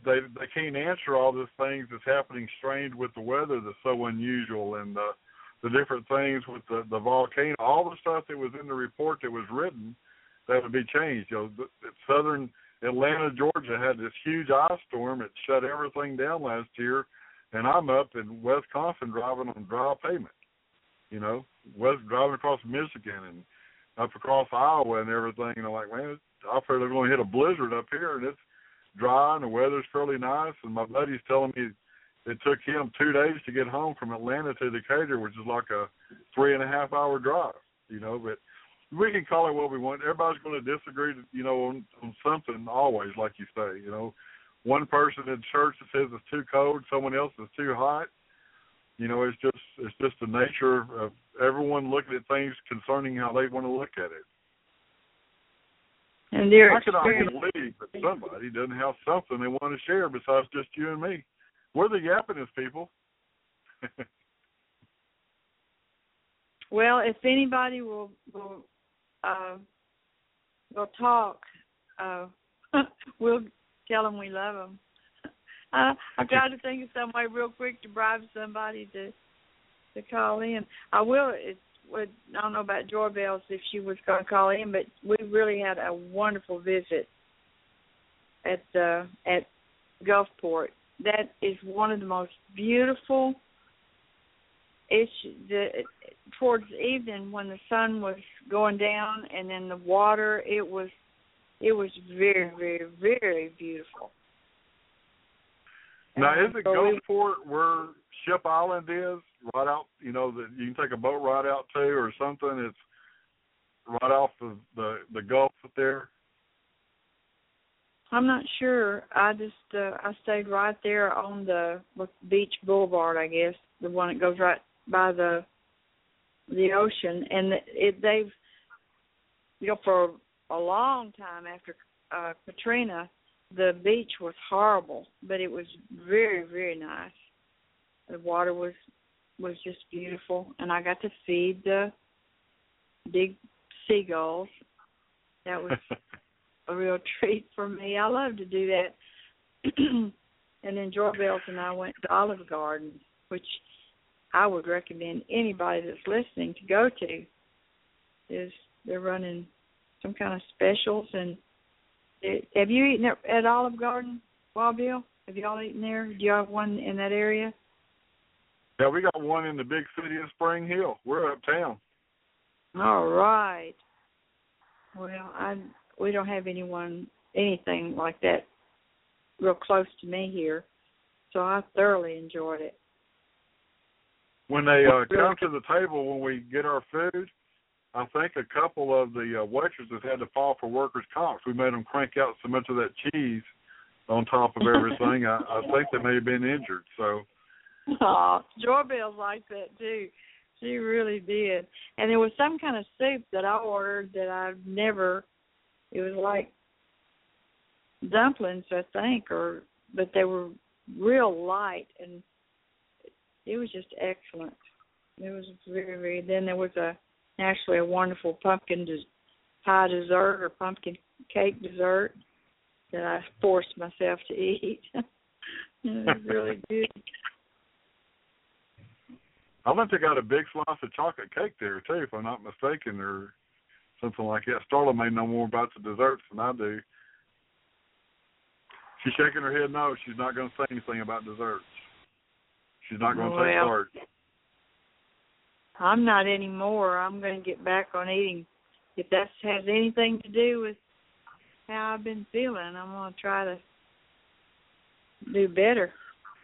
they they can't answer all these things that's happening strange with the weather that's so unusual, and the the different things with the the volcano, all the stuff that was in the report that was written that would be changed. You know, the, the southern Atlanta, Georgia had this huge ice storm. It shut everything down last year, and I'm up in Wisconsin driving on dry pavement. You know, west driving across Michigan and up across Iowa and everything. And I'm like, man, I feel they're going to hit a blizzard up here, and it's dry and the weather's fairly nice. And my buddy's telling me it took him two days to get home from Atlanta to Decatur, which is like a three and a half hour drive. You know, but we can call it what we want. Everybody's going to disagree, you know, on, on something always, like you say. You know, one person in church that says it's too cold, someone else is too hot. You know, it's just it's just the nature of everyone looking at things concerning how they want to look at it. And their I can always experience. believe that somebody doesn't have something they want to share besides just you and me. We're the yappiness people. Well, if anybody will will uh, will talk, uh, we'll tell them we love them. Uh, I'm trying to think of some way real quick to bribe somebody to to call in. I will. It would. I don't know about Joy Bells if she was going to call in, but we really had a wonderful visit at uh, at Gulfport. That is one of the most beautiful. It's the towards evening when the sun was going down, and then the water. It was it was very very very beautiful. Now, Um, is it so we- Gulfport where Ship Island is? Right out, you know, that you can take a boat ride out to, or something. It's right off of the the Gulf there. I'm not sure. I just uh, I stayed right there on the Beach Boulevard, I guess, the one that goes right by the the ocean, and it they've you know for a long time after uh, Katrina, the beach was horrible, but it was very very nice. The water was was just beautiful, and I got to feed the big seagulls. That was a real treat for me. I love to do that. And then Joy Bells and I went to Olive Garden, which I would recommend anybody that's listening to go to. Is they're running some kind of specials. And it, have you eaten at, at Olive Garden, Wild Bill? Have you all eaten there? Do you have one in that area? Yeah, we got one in the big city of Spring Hill. We're uptown. All right. Well, I we don't have anyone anything like that real close to me here, so I thoroughly enjoyed it. When they uh, come to the table when we get our food, I think a couple of the uh, waitresses had to file for workers' comp. We made them crank out so much of that cheese on top of everything. I, I think they may have been injured. So. Oh, Joy Bells liked that too. She really did. And there was some kind of soup that I ordered that I've never. It was like dumplings, I think, or but they were real light, and it was just excellent. It was very, very. Then there was a actually a wonderful pumpkin des- pie dessert or pumpkin cake dessert that I forced myself to eat. It was really good. I think they got a big slice of chocolate cake there, too, if I'm not mistaken, or something like that. Starla may know more about the desserts than I do. She's shaking her head no. She's not going to say anything about desserts. She's not going to well, take part. I'm not anymore. I'm going to get back on eating. If that has anything to do with how I've been feeling, I'm going to try to do better.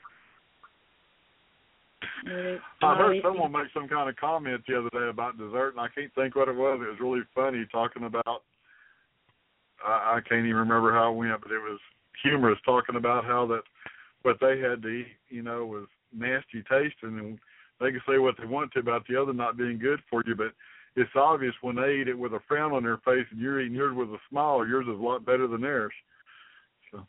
I heard someone make some kind of comment the other day about dessert, and I can't think what it was. It was really funny talking about, I, I can't even remember how it went, but it was humorous talking about how that what they had to eat, you know, was nasty tasting, and they can say what they want to about the other not being good for you, but it's obvious when they eat it with a frown on their face and you're eating yours with a smile, yours is a lot better than theirs. So.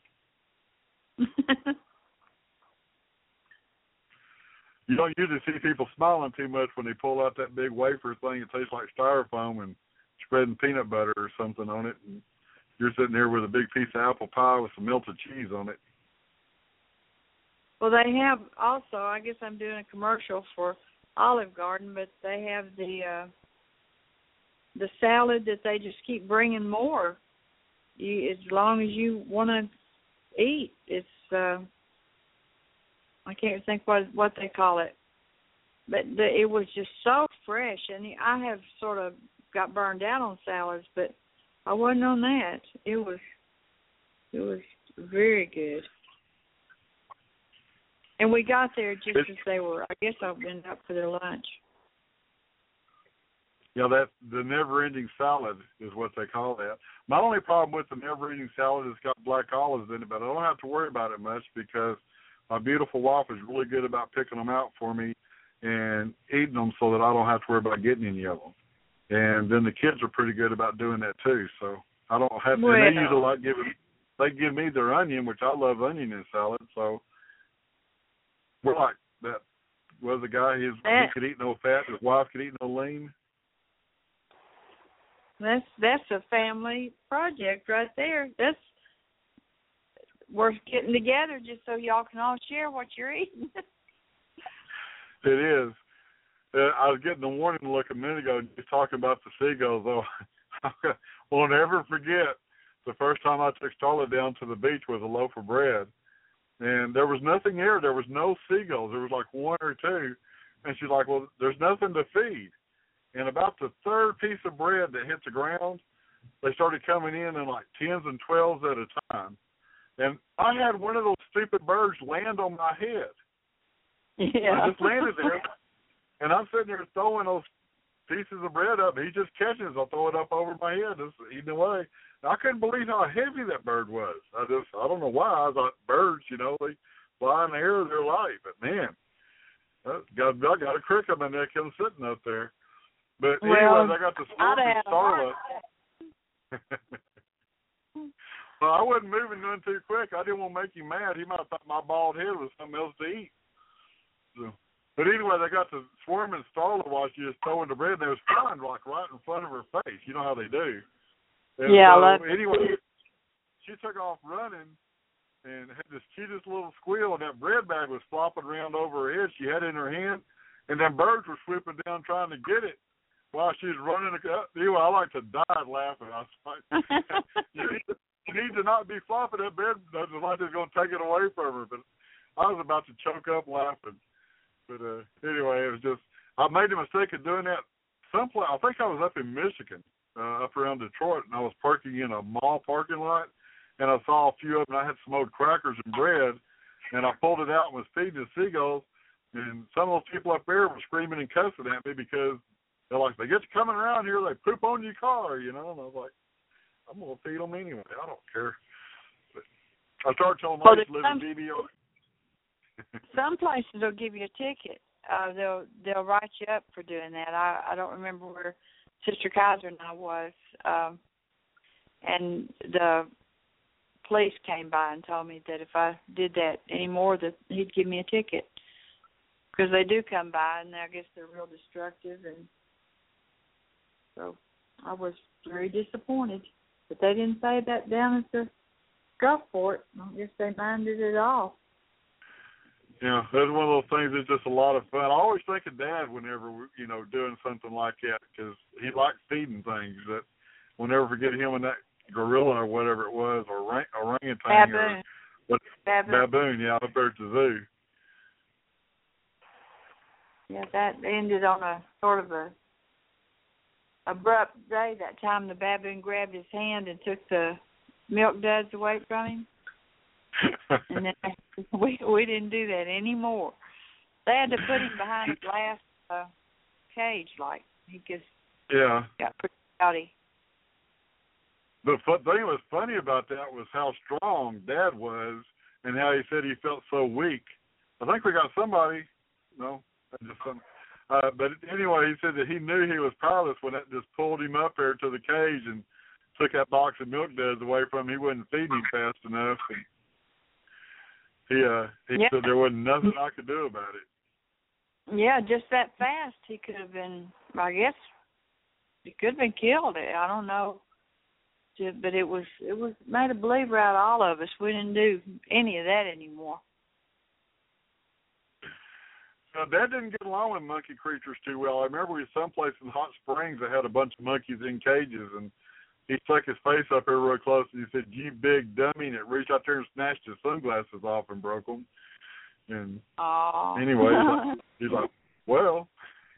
You don't usually see people smiling too much when they pull out that big wafer thing that tastes like styrofoam and spreading peanut butter or something on it. And you're sitting there with a big piece of apple pie with some melted cheese on it. Well, they have also, I guess I'm doing a commercial for Olive Garden, but they have the uh, the salad that they just keep bringing more. You, as long as you want to eat, it's, uh, I can't think what what they call it. But the, it was just so fresh, and I have sort of got burned out on salads, but I wasn't on that. It was, it was very good. And we got there just as they were. I guess I went up for their lunch. Yeah, that the never-ending salad is what they call that. My only problem with the never-ending salad is it's got black olives in it, but I don't have to worry about it much because my beautiful wife is really good about picking them out for me and eating them so that I don't have to worry about getting any of them. And then the kids are pretty good about doing that too. So I don't have to. Well, and they usually like giving. They give me their onion, which I love onion in salad. So we're like that. Was a guy his he could eat no fat, his wife could eat no lean. That's that's a family project right there. That's worth getting together just so y'all can all share what you're eating. It is. Uh, I was getting a warning look a minute ago just talking about the seagulls, though. I won't ever forget the first time I took Starla down to the beach with a loaf of bread. And there was nothing there. There was no seagulls. There was like one or two. And she's like, well, there's nothing to feed. And about the third piece of bread that hit the ground, they started coming in in like tens and twelves at a time. And I had one of those stupid birds land on my head. Yeah. I just landed there. And I'm sitting there throwing those pieces of bread up. He just catches. I'll throw it up over my head, just eating away. And I couldn't believe how heavy that bird was. I just, I don't know why. I thought birds, you know, they fly in the air of their life. But man, I got, I got a crick on my neck him sitting up there. But well, anyways, I got the swarm and and Starla. Well, I wasn't moving none too quick. I didn't want to make him mad. He might have thought my bald head was something else to eat. So, but anyway, they got the swarming Starla while she was throwing the bread. And they was flying like right in front of her face. You know how they do. And yeah, so, I love anyway, she took off running and had this cutest little squeal, and that bread bag was flopping around over her head. She had it in her hand, and then birds were swooping down trying to get it while she was running. Anyway, I like to die laughing. I was like, you, need to, you need to not be flopping that bread. That's like it's going to take it away from her. But I was about to choke up laughing. But uh, anyway, it was just, I made the mistake of doing that someplace. I think I was up in Michigan. Uh, up around Detroit, and I was parking in a mall parking lot, and I saw a few of them, and I had some old crackers and bread, and I pulled it out and was feeding the seagulls, and some of those people up there were screaming and cussing at me because they're like, they get you coming around here, they poop on your car, you know, and I was like, I'm going to feed them anyway. I don't care. But I started telling them well, I used to live in D B O. Some places will give you a ticket. Uh, they'll they'll write you up for doing that. I, I don't remember where Sister Kaiser and I was, um, and the police came by and told me that if I did that anymore, that he'd give me a ticket. Because they do come by, and I guess they're real destructive, and so I was very disappointed. But they didn't say that down at the Gulfport. I guess they minded it all. Yeah, that's one of those things that's just a lot of fun. I always think of Dad whenever we're, you know, doing something like that because he likes feeding things. That we'll never forget him and that gorilla or whatever it was, or orang- orangutan Baboon. or what, Baboon. baboon, yeah, up there at the zoo. Yeah, that ended on a sort of a abrupt day. That time the baboon grabbed his hand and took the milk duds away from him. And then we we didn't do that anymore. They had to put him behind a glass uh, cage, like he just yeah got pretty rowdy. The fun thing that was funny about that was how strong Dad was, and how he said he felt so weak. I think we got somebody. No, just some. Uh, but anyway, he said that he knew he was powerless when it just pulled him up there to the cage and took that box of milk duds away from him. He wasn't feeding him fast enough. And, He uh he yeah. said there wasn't nothing I could do about it. Yeah, just that fast he could have been. I guess he could have been killed. I don't know, but it was it was made a believer out of all of us. We didn't do any of that anymore. Uh, Dad didn't get along with monkey creatures too well. I remember we were someplace in Hot Springs that had a bunch of monkeys in cages, and he stuck his face up there real close, and he said, "You big dummy," and it reached out there and snatched his sunglasses off and broke them. And Aww. anyway, he's like, he's like well.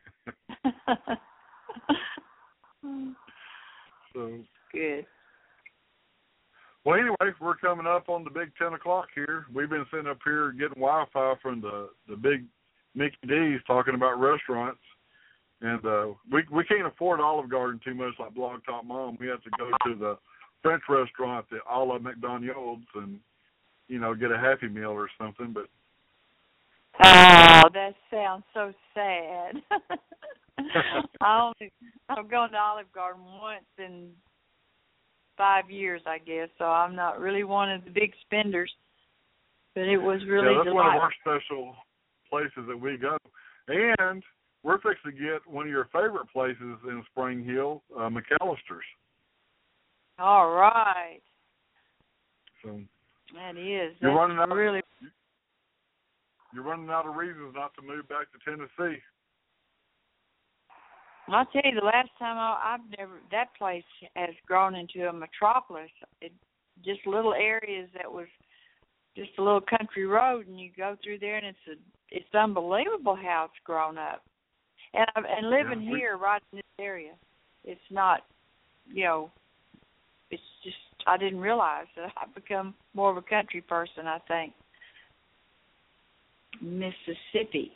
So good. Well, anyway, we're coming up on the big ten o'clock here. We've been sitting up here getting Wi-Fi from the the big Mickey D's talking about restaurants, and uh, we we can't afford Olive Garden too much like Blog Talk Mom. We have to go to the French restaurant, the a la McDonald's, and you know get a Happy Meal or something. But oh, that sounds so sad. I only I've gone to Olive Garden once in five years, I guess, so I'm not really one of the big spenders. But it was really yeah, that's delightful. one of our special places that we go. And we're fixing to get one of your favorite places in Spring Hill, uh, McAllister's. All right. So that is. You're That's running out really. Of, you're running out of reasons not to move back to Tennessee. I'll tell you, the last time I, I've never, that place has grown into a metropolis. It, just little areas that was just a little country road, and you go through there, and it's a, it's unbelievable how it's grown up. And I've, and living yeah, we, here, right in this area, it's not, you know, it's just I didn't realize that I've become more of a country person. I think Mississippi.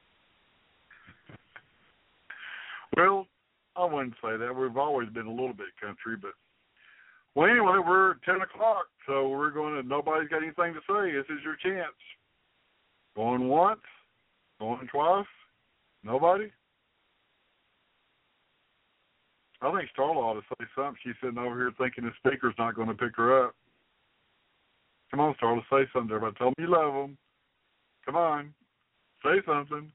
Well, I wouldn't say that. We've always been a little bit country, but well, anyway, we're at ten o'clock, so we're going to. Nobody's got anything to say. This is your chance. Going once, going twice. Nobody? I think Starla ought to say something. She's sitting over here thinking the speaker's not going to pick her up. Come on, Starla, say something to everybody. Tell them you love them. Come on. Say something.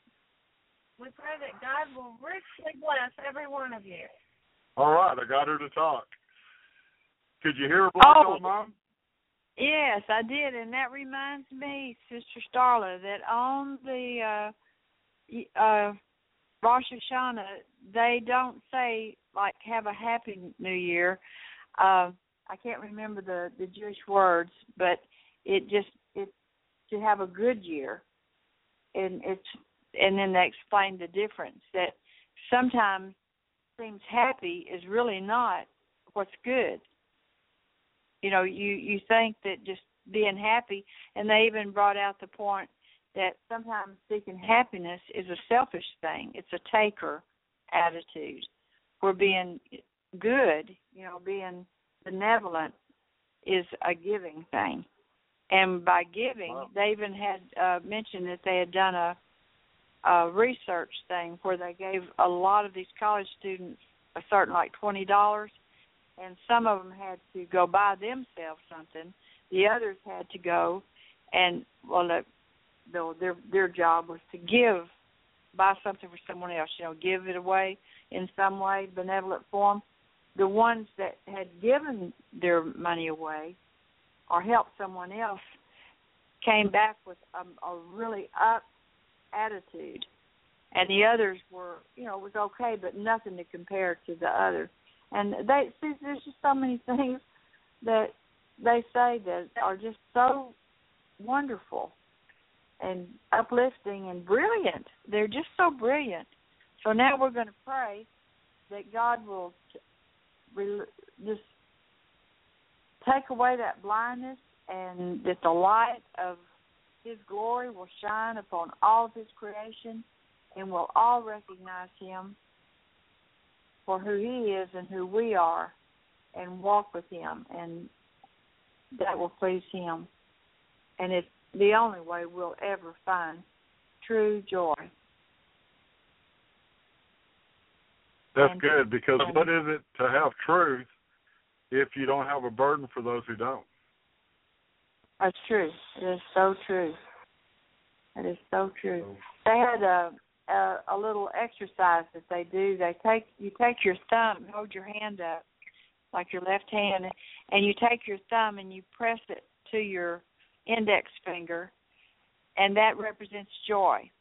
We pray that God will richly bless every one of you. All right, I got her to talk. Could you hear her, Blog Oh. Talk Mom? Yes, I did, and that reminds me, Sister Starla, that on the uh, uh, Rosh Hashanah, they don't say, like, have a happy New Year. Uh, I can't remember the, the Jewish words, but it just, it's to have a good year. And it's, and then they explain the difference, that sometimes seems happy is really not what's good. You know, you, you think that just being happy, and they even brought out the point that sometimes seeking happiness is a selfish thing. It's a taker attitude. Where being good, you know, being benevolent is a giving thing. And by giving, wow. they even had uh, mentioned that they had done a, a research thing where they gave a lot of these college students a certain, like twenty dollars, and some of them had to go buy themselves something. The others had to go and, well, the, the, their their job was to give, buy something for someone else, you know, give it away in some way, benevolent form. The ones that had given their money away or helped someone else came back with a, a really up attitude. And the others were, you know, it was okay, but nothing to compare to the others. And they see, there's just so many things that they say that are just so wonderful and uplifting and brilliant. They're just so brilliant. So now we're going to pray that God will just take away that blindness, and that the light of His glory will shine upon all of His creation, and we'll all recognize Him for who He is and who we are, and walk with Him, and that will please Him. And it's the only way we'll ever find true joy. That's and, good, because what is it to have truth if you don't have a burden for those who don't? That's true. It is so true. It is so true. They had a, a a little exercise that they do. They take you take your thumb, hold your hand up, like your left hand, and you take your thumb and you press it to your index finger, and that represents joy.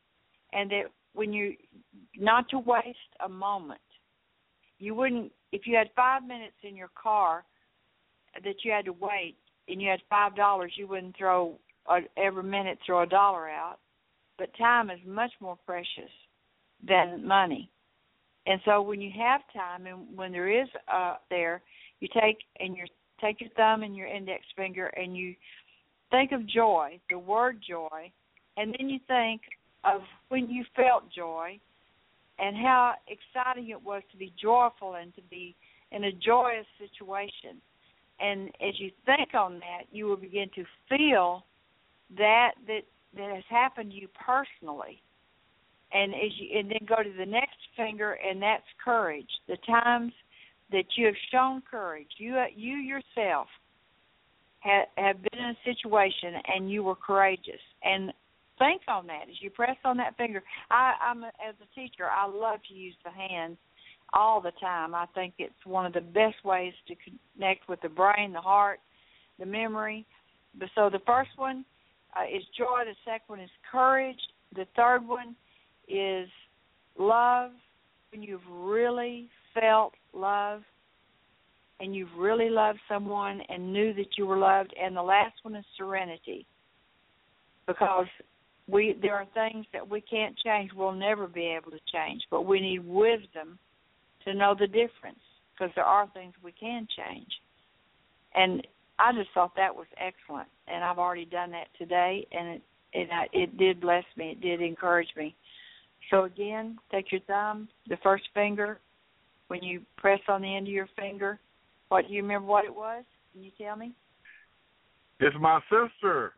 and that when you, not to waste a moment. You wouldn't, if you had five minutes in your car that you had to wait and you had five dollars, you wouldn't throw a, every minute throw a dollar out. But time is much more precious than money. And so when you have time and when there is uh, there, you take and you take your thumb and your index finger and you think of joy, the word joy, and then you think of when you felt joy and how exciting it was to be joyful and to be in a joyous situation. And as you think on that, you will begin to feel that that, that has happened to you personally. And as you and then go to the next finger, and that's courage. The times that you have shown courage, you you yourself have, have been in a situation and you were courageous. And think on that as you press on that finger. I, I'm a, as a teacher, I love to use the hands all the time. I think it's one of the best ways to connect with the brain, the heart, the memory. So the first one uh, is joy. The second one is courage. The third one is love, when you've really felt love and you've really loved someone and knew that you were loved. And the last one is serenity, because we there are things that we can't change, we'll never be able to change, but we need wisdom to know the difference, because there are things we can change. And I just thought that was excellent, and I've already done that today, and it it, it did bless me. It did encourage me. So again, take your thumb, the first finger, when you press on the end of your finger. What, do you remember what it was? Can you tell me? It's my sister.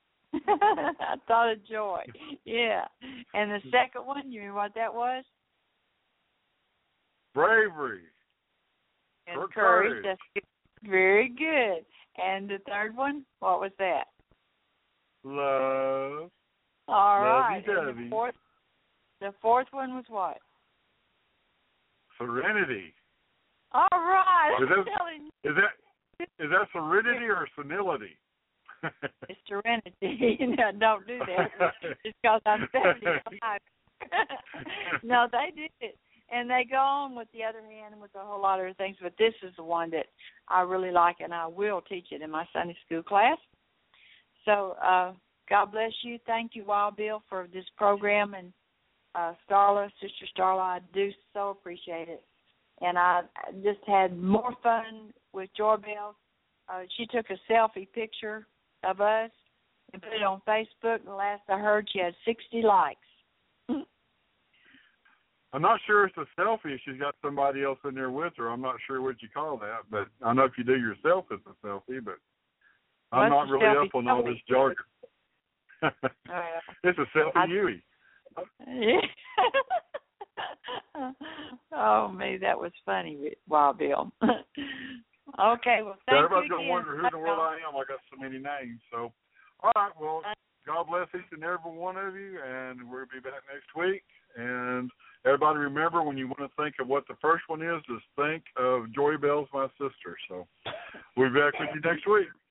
I thought of joy. Yeah. And the second one, you remember what that was? Bravery. And Or courage. courage. That's good. Very good. And the third one, what was that? Love. All right. Lovey-dovey. And the fourth, the fourth one was what? Serenity. All right. Is I'm that, telling you. is that is that serenity or senility? It's serenity. No, don't do that. Just because I'm seventy-five. No, they did it. And they go on with the other hand and with a whole lot of other things, but this is the one that I really like, and I will teach it in my Sunday school class. So uh, God bless you. Thank you, Wild Bill, for this program, and uh, Starla, Sister Starla, I do so appreciate it. And I just had more fun with Joy Bell. Uh, she took a selfie picture of us and put it on Facebook. And the last I heard, she had sixty likes. I'm not sure it's a selfie if she's got somebody else in there with her. I'm not sure what you call that, but I know if you do yourself, it's a selfie, but I'm What's not a really selfie? up on all this jargon. Uh, It's a selfie I- Yui. Yeah. Oh, me, that was funny, Wild Bill. Okay, well, thank Everybody's you going to again. wonder who in the world I am. I got so many names. So, all right, well, God bless each and every one of you, and we'll be back next week. And everybody remember, when you want to think of what the first one is, just think of Joy Bell's my sister. So we'll be back with you next week.